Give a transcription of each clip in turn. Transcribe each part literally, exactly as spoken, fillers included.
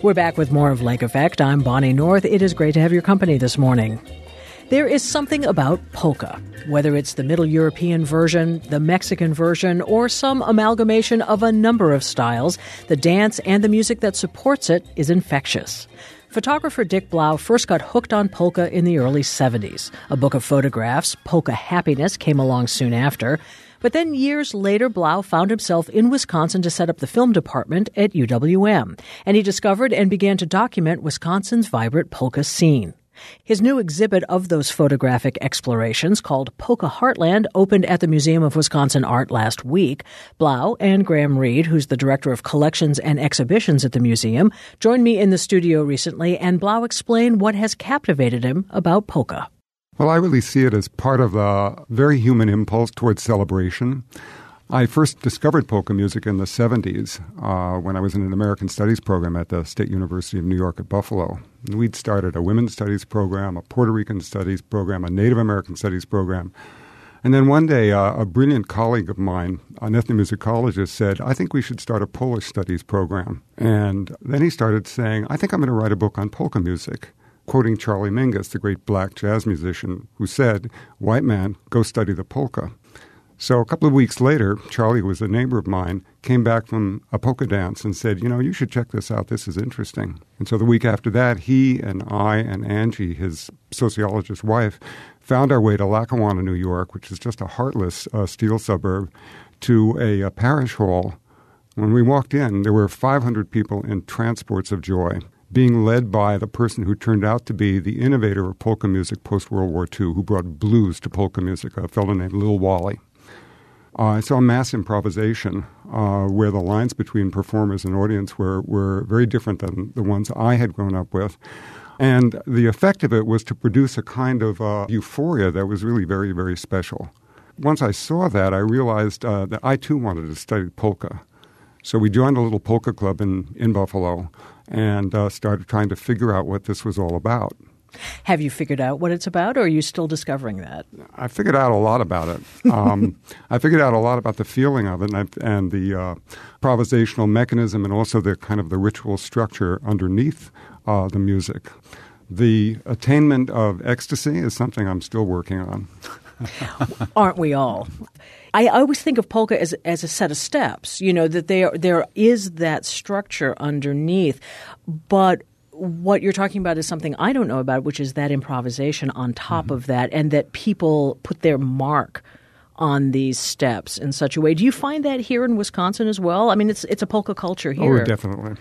We're back with more of Lake Effect. I'm Bonnie North. It is great to have your company this morning. There is something about polka, whether it's the Middle European version, the Mexican version, or some amalgamation of a number of styles. The dance and the music that supports it is infectious. Photographer Dick Blau first got hooked on polka in the early seventies. A book of photographs, Polka Happiness, came along soon after. But then years later, Blau found himself in Wisconsin to set up the film department at U W M. And he discovered and began to document Wisconsin's vibrant polka scene. His new exhibit of those photographic explorations, called Polka Heartland, opened at the Museum of Wisconsin Art last week. Blau and Graham Reed, who's the director of collections and exhibitions at the museum, joined me in the studio recently, and Blau explained what has captivated him about polka. Well, I really see it as part of a very human impulse towards celebration. I first discovered polka music in the seventies uh, when I was in an American Studies program at the State University of New York at Buffalo. And we'd started a Women's Studies program, a Puerto Rican Studies program, a Native American Studies program. And then one day, uh, a brilliant colleague of mine, an ethnomusicologist, said, I think we should start a Polish Studies program. And then he started saying, I think I'm going to write a book on polka music, quoting Charlie Mingus, the great black jazz musician, who said, white man, go study the polka. So a couple of weeks later, Charlie, who was a neighbor of mine, came back from a polka dance and said, you know, you should check this out. This is interesting. And so the week after that, he and I and Angie, his sociologist wife, found our way to Lackawanna, New York, which is just a heartless uh, steel suburb, to a, a parish hall. When we walked in, there were five hundred people in transports of joy, being led by the person who turned out to be the innovator of polka music post-World War Two, who brought blues to polka music, a fellow named Lil Wally. Uh, I saw mass improvisation uh, where the lines between performers and audience were, were very different than the ones I had grown up with. And the effect of it was to produce a kind of uh, euphoria that was really very, very special. Once I saw that, I realized uh, that I, too, wanted to study polka. So we joined a little polka club in, in Buffalo and uh, started trying to figure out what this was all about. Have you figured out what it's about, or are you still discovering that? I figured out a lot about it. Um, I figured out a lot about the feeling of it and, I, and the uh, improvisational mechanism and also the kind of the ritual structure underneath uh, the music. The attainment of ecstasy is something I'm still working on. Aren't we all? I always think of polka as as a set of steps, you know, that there there is that structure underneath. But what you're talking about is something I don't know about, which is that improvisation on top mm-hmm. of that, and that people put their mark on these steps in such a way. Do you find that here in Wisconsin as well? I mean, it's it's a polka culture here. Oh, definitely.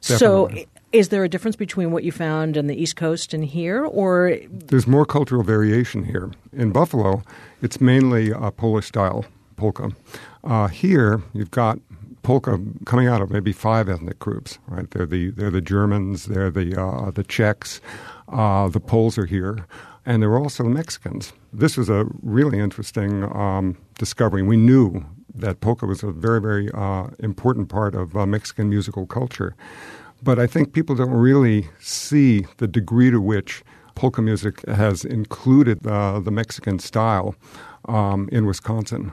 So definitely. Is there a difference between what you found on the East Coast and here, or? There's more cultural variation here. In Buffalo, it's mainly a Polish-style polka. Uh, here, you've got polka coming out of maybe five ethnic groups, right? They're the they're the Germans, they're the uh, the Czechs, uh, the Poles are here, and there are also the Mexicans. This was a really interesting um, discovery. We knew that polka was a very, very uh, important part of uh, Mexican musical culture. But I think people don't really see the degree to which polka music has included uh, the Mexican style um, in Wisconsin.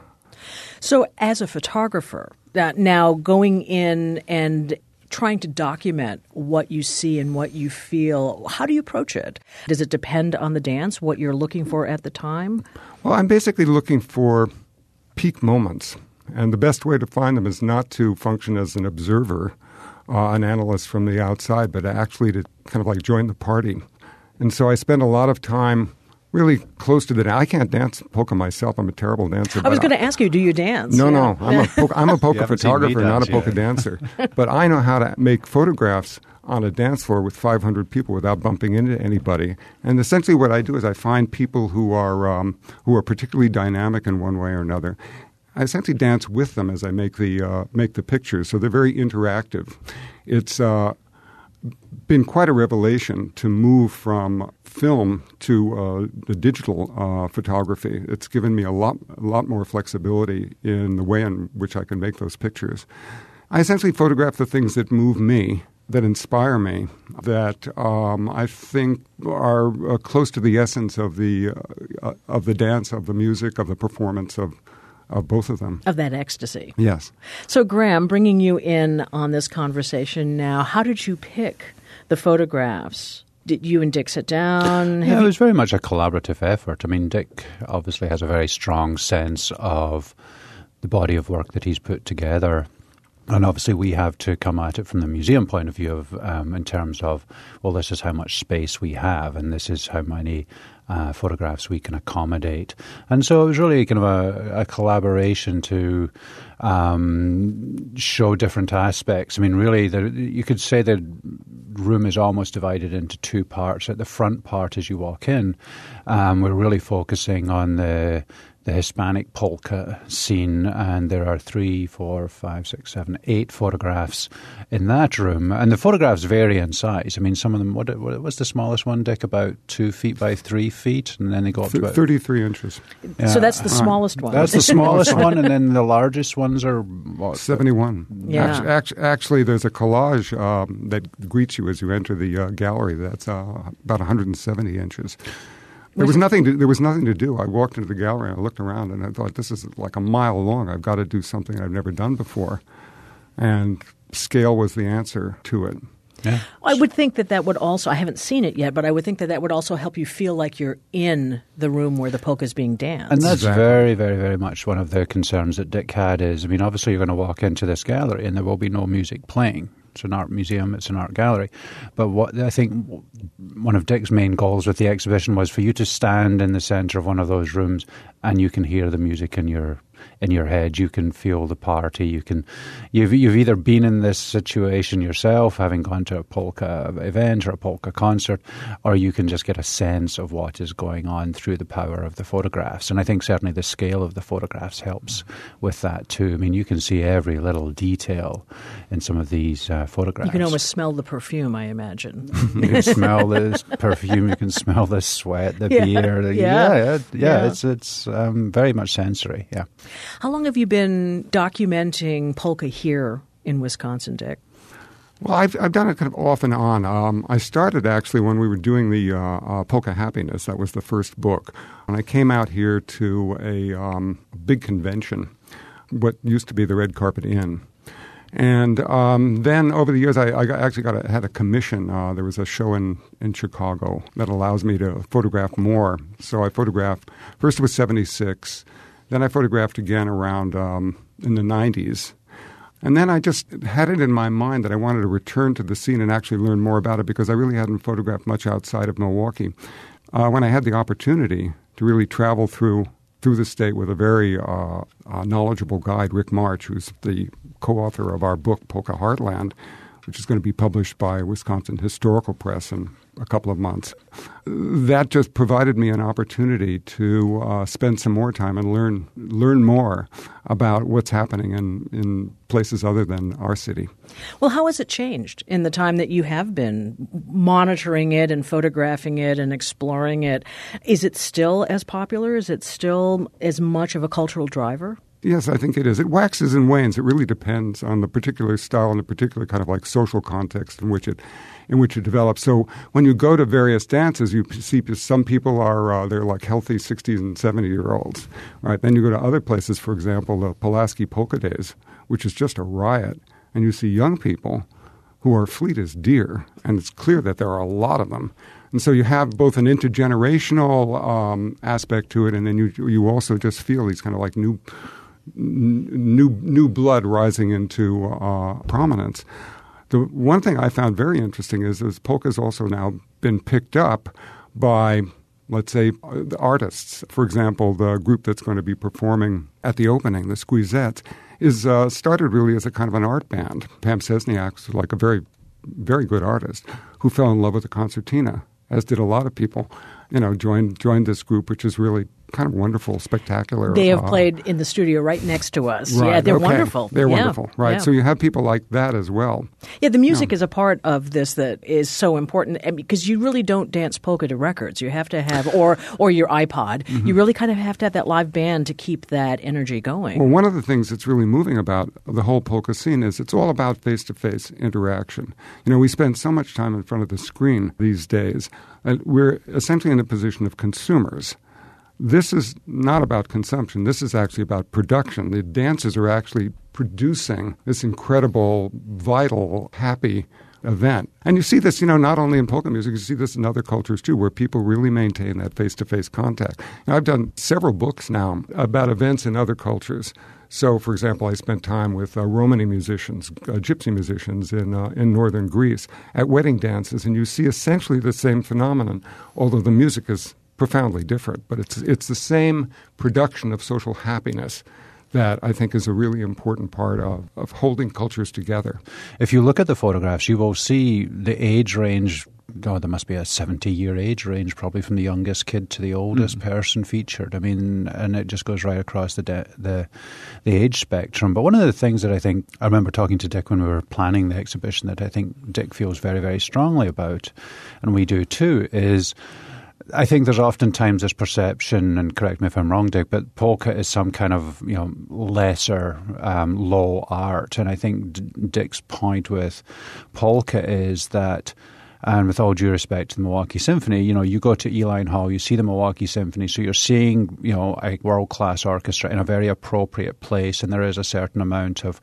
So as a photographer, uh, now going in and trying to document what you see and what you feel, how do you approach it? Does it depend on the dance, what you're looking for at the time? Well, I'm basically looking for peak moments. And the best way to find them is not to function as an observer, uh, an analyst from the outside, but actually to kind of like join the party. And so I spend a lot of time really close to the dance. I can't dance polka myself. I'm a terrible dancer. I was going to ask you, do you dance? No, yeah. no. I'm a polka, I'm a polka photographer, not a polka yet. dancer. But I know how to make photographs on a dance floor with five hundred people without bumping into anybody. And essentially what I do is I find people who are um, who are particularly dynamic in one way or another. I essentially dance with them as I make the uh, make the pictures, so they're very interactive. It's uh, been quite a revelation to move from film to uh, the digital uh, photography. It's given me a lot, a lot more flexibility in the way in which I can make those pictures. I essentially photograph the things that move me, that inspire me, that um, I think are uh, close to the essence of the uh, of the dance, of the music, of the performance, of of both of them. Of that ecstasy. Yes. So, Graham, bringing you in on this conversation now, how did you pick the photographs? Did you and Dick sit down? Yeah, it was very much a collaborative effort. I mean, Dick obviously has a very strong sense of the body of work that he's put together. And obviously we have to come at it from the museum point of view of um, in terms of, well, this is how much space we have and this is how many uh, photographs we can accommodate. And so it was really kind of a, a collaboration to um, show different aspects. I mean, really, the, you could say the room is almost divided into two parts. At the front part, as you walk in, um, we're really focusing on the the Hispanic polka scene, and there are three, four, five, six, seven, eight photographs in that room. And the photographs vary in size. I mean, some of them, what, what was the smallest one, Dick? About two feet by three feet? And then they go up to about thirty-three inches. Yeah. So that's the smallest one. That's the smallest one, and then the largest ones are what? seventy-one. Yeah. Actually, actually, actually, there's a collage um, that greets you as you enter the uh, gallery that's uh, about one hundred seventy inches. There was nothing to, there was nothing to do. I walked into the gallery and I looked around and I thought, this is like a mile long. I've got to do something I've never done before. And scale was the answer to it. Yeah. I would think that that would also, I haven't seen it yet, but I would think that that would also help you feel like you're in the room where the polka is being danced. And that's Exactly. very, very, very much one of the concerns that Dick had is, I mean, obviously you're going to walk into this gallery and there will be no music playing. It's an art museum, it's an art gallery. But what I think one of Dick's main goals with the exhibition was for you to stand in the centre of one of those rooms and you can hear the music in your in your head. You can feel the party. You can, you've you've either been in this situation yourself, having gone to a polka event or a polka concert, or you can just get a sense of what is going on through the power of the photographs. And I think certainly the scale of the photographs helps with that too. I mean, you can see every little detail in some of these uh, photographs. You can almost smell the perfume, I imagine. You can smell the perfume. You can smell the sweat, the Yeah, beer. The, yeah. yeah, yeah, yeah, Yeah. It's it's um, very much sensory. Yeah. How long have you been documenting polka here in Wisconsin, Dick? Well, I've, I've done it kind of off and on. Um, I started actually when we were doing the uh, uh, Polka Happiness. That was the first book. And I came out here to a um, big convention, what used to be the Red Carpet Inn. And um, then over the years, I, I got, actually got a, had a commission. Uh, there was a show in, in Chicago that allows me to photograph more. So I photographed, first it was seventy-six, then I photographed again around um, in the nineties. And then I just had it in my mind that I wanted to return to the scene and actually learn more about it because I really hadn't photographed much outside of Milwaukee. Uh, when I had the opportunity to really travel through through the state with a very uh, uh, knowledgeable guide, Rick March, who's the co-author of our book, Polka Heartland, which is going to be published by Wisconsin Historical Press in a couple of months. That just provided me an opportunity to uh, spend some more time and learn learn more about what's happening in, in places other than our city. Well, how has it changed in the time that you have been monitoring it and photographing it and exploring it? Is it still as popular? Is it still as much of a cultural driver? Yes, I think it is. It waxes and wanes. It really depends on the particular style and the particular kind of like social context in which it in which it develops. So when you go to various dances, you see some people are uh, they're like healthy sixty and seventy year olds, right? Then you go to other places, for example, the Pulaski Polka Days, which is just a riot, and you see young people who are fleet as deer, and it's clear that there are a lot of them. And so you have both an intergenerational um, aspect to it, and then you you also just feel these kind of like new. new new blood rising into uh, prominence. The one thing I found very interesting is, is polka's also now been picked up by, let's say, the artists. For example, the group that's going to be performing at the opening, the Squeezettes, is uh, started really as a kind of an art band. Pam Sesniak was like a very, very good artist who fell in love with the concertina, as did a lot of people. You know, joined joined this group, which is really kind of wonderful, spectacular. They have uh, played in the studio right next to us. Right, yeah, they're okay. wonderful. They're yeah. wonderful, right? Yeah. So you have people like that as well. Yeah, the music Yeah. is a part of this that is so important and because you really don't dance polka to records. You have to have, or or your iPod. Mm-hmm. You really kind of have to have that live band to keep that energy going. Well, one of the things that's really moving about the whole polka scene is it's all about face-to-face interaction. You know, we spend so much time in front of the screen these days that we're essentially in a position of consumers. This is not about consumption. This is actually about production. The dancers are actually producing this incredible, vital, happy event. And you see this, you know, not only in polka music, you see this in other cultures too, where people really maintain that face-to-face contact. Now, I've done several books now about events in other cultures. So, for example, I spent time with uh, Romani musicians, uh, gypsy musicians in uh, in northern Greece at wedding dances, and you see essentially the same phenomenon, although the music is profoundly different. But it's it's the same production of social happiness that I think is a really important part of, of holding cultures together. If you look at the photographs, you will see the age range. God, there must be a seventy-year age range, probably from the youngest kid to the oldest mm-hmm. person featured. I mean, and it just goes right across the, de- the the age spectrum. But one of the things that I think, I remember talking to Dick when we were planning the exhibition, that I think Dick feels very, very strongly about, and we do too, is I think there's oftentimes this perception, and correct me if I'm wrong, Dick, but polka is some kind of, you know, lesser, um, low art. And I think D- Dick's point with polka is that, and with all due respect to the Milwaukee Symphony, you know, you go to Eline Hall, you see the Milwaukee Symphony, so you're seeing, you know, a world-class orchestra in a very appropriate place, and there is a certain amount of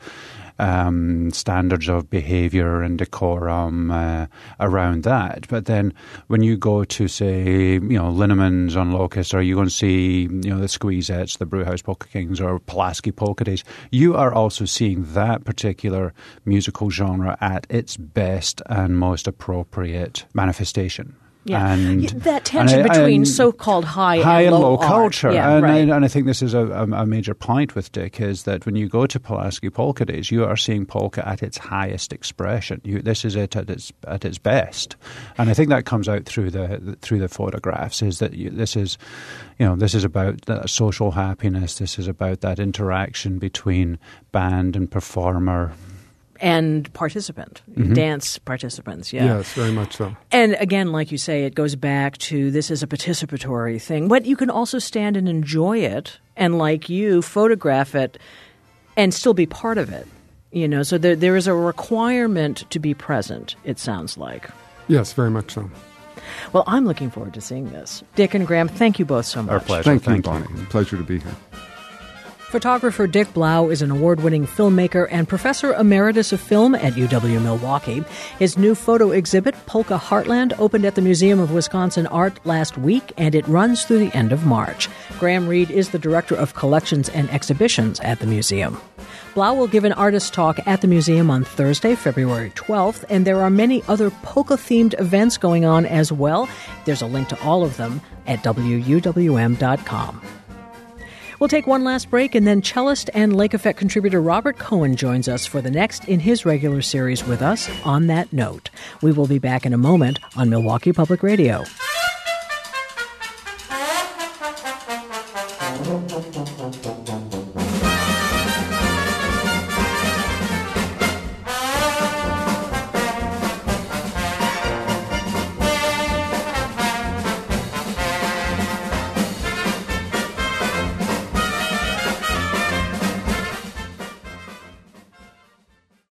Um, standards of behaviour and decorum uh, around that. But then when you go to, say, you know, Linneman's on Locust, or you're going to see, you know, the Squeezettes, the Brewhouse Polka Kings, or Pulaski Polka Days, you are also seeing that particular musical genre at its best and most appropriate manifestation. Yeah, and, that tension and I, between and so-called high, high and and low, low culture. Yeah, and, right. I, and I think this is a, a major point with Dick, is that when you go to Pulaski Polka Days, you are seeing polka at its highest expression. You, this is it at its at its best, and I think that comes out through the, the through the photographs. Is that you, this is, you know, this is about that social happiness. This is about that interaction between band and performer. And participant, mm-hmm. dance participants, yeah. Yes, very much so. And again, like you say, it goes back to this is a participatory thing. But you can also stand and enjoy it and, like you, photograph it and still be part of it. You know, so there, there is a requirement to be present, it sounds like. Yes, very much so. Well, I'm looking forward to seeing this. Dick and Graham, thank you both so much. Our pleasure. Thank, thank you, Bonnie. You. Pleasure to be here. Photographer Dick Blau is an award-winning filmmaker and professor emeritus of film at U W-Milwaukee. His new photo exhibit, Polka Heartland, opened at the Museum of Wisconsin Art last week, and it runs through the end of March. Graham Reed is the Director of Collections and Exhibitions at the museum. Blau will give an artist talk at the museum on Thursday, February twelfth, and there are many other polka-themed events going on as well. There's a link to all of them at W U W M dot com. We'll take one last break, and then cellist and Lake Effect contributor Robert Cohen joins us for the next in his regular series with us, On That Note. We will be back in a moment on Milwaukee Public Radio. Thank you.